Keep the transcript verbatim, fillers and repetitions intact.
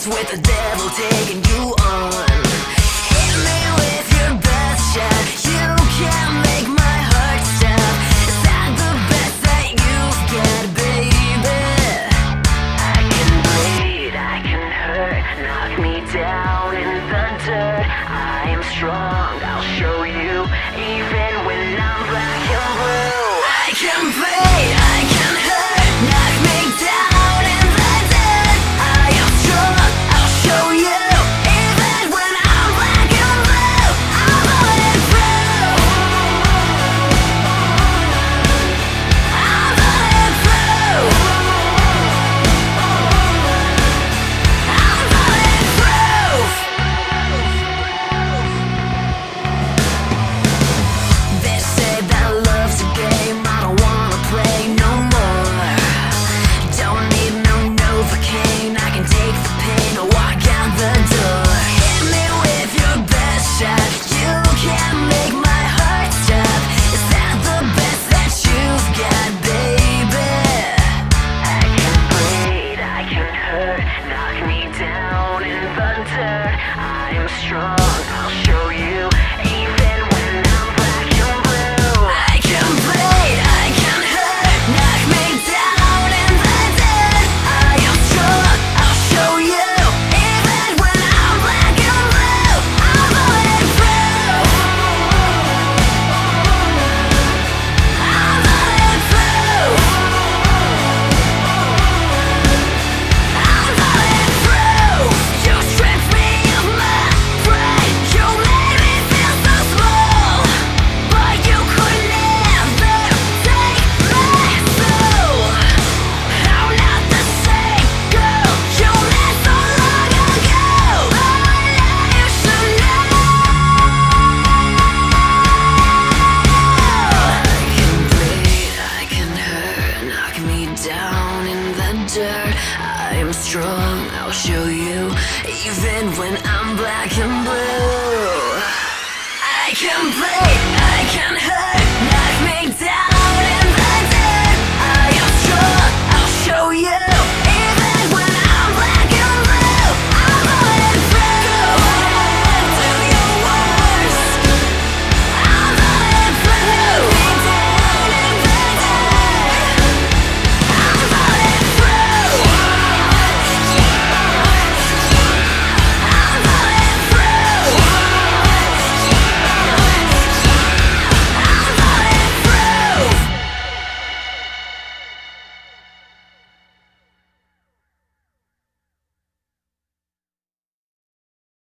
race with the devil taking you on. Hit me with your best shot. You can't make my heart stop. Is that the best that you've got, baby? I can bleed, I can hurt. Knock me down in the dirt. I am strong, I'll show you. Even when I'm black and blue, I can bleed, I can hurt. Knock me down in the dirt. I am strong, I'll show you. Even when I'm black and blue, I'm bulletproof. I'm bulletproof. I'm bulletproof. They say that love's a game I don't wanna play no more. Don't need no Novocaine, I can take the pain or walk out the door. Hit me with your best shot. You can't make my heart stop. Is that the best that you've got, baby? I can bleed, I can hurt. Knock me down in the dirt. I am strong, I'll show you. Even when I'm black and blue, I can bleed, I can hurt. Knock me down in the dirt. I am strong, I'll show you. Even when I'm black and blue, I'm bulletproof. I'm bulletproof. I'm bulletproof. You stripped me of my pride. You made me feel so small, but you could never take my soul. I'm not the same girl you met so long ago. All you should know. I can bleed, I can hurt. Knock me down in the dirt. I am strong, I'll show you. Even when I'm black and blue, I can bleed, I can hurt.